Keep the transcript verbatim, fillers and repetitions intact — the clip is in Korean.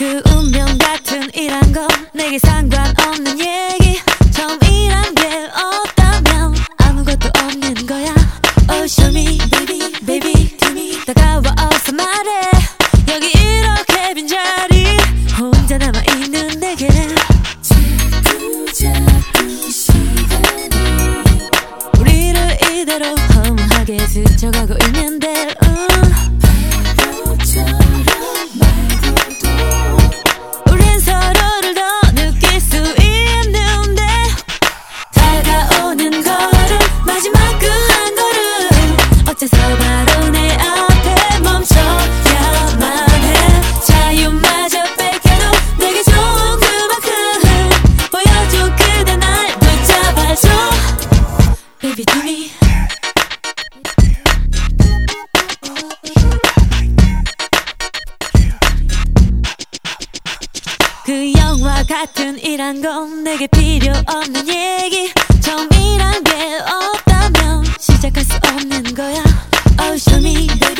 그 운명 같은 이란 건 내게 상관없는 얘기. 처음이란 게 없다면 아무것도 없는 거야. Oh show me baby baby to me. 다가와 어서 말해. 여기 이렇게 빈자리 혼자 남아있는 내게 자꾸 자꾸 시간이 우리를 이대로 험하게 스쳐가고 있는데 uh. 어째서 바로 내 앞에 멈춰야만 해. 자유마저 뺏겨도 내게 좋은 그만큼 보여줘. 그대 날 붙잡아줘 Baby do me. 그 영화 같은 이란 건 내게 필요 없는 얘기. 처음이란 게 없다면 시작할 수 없는 거야. Oh show me.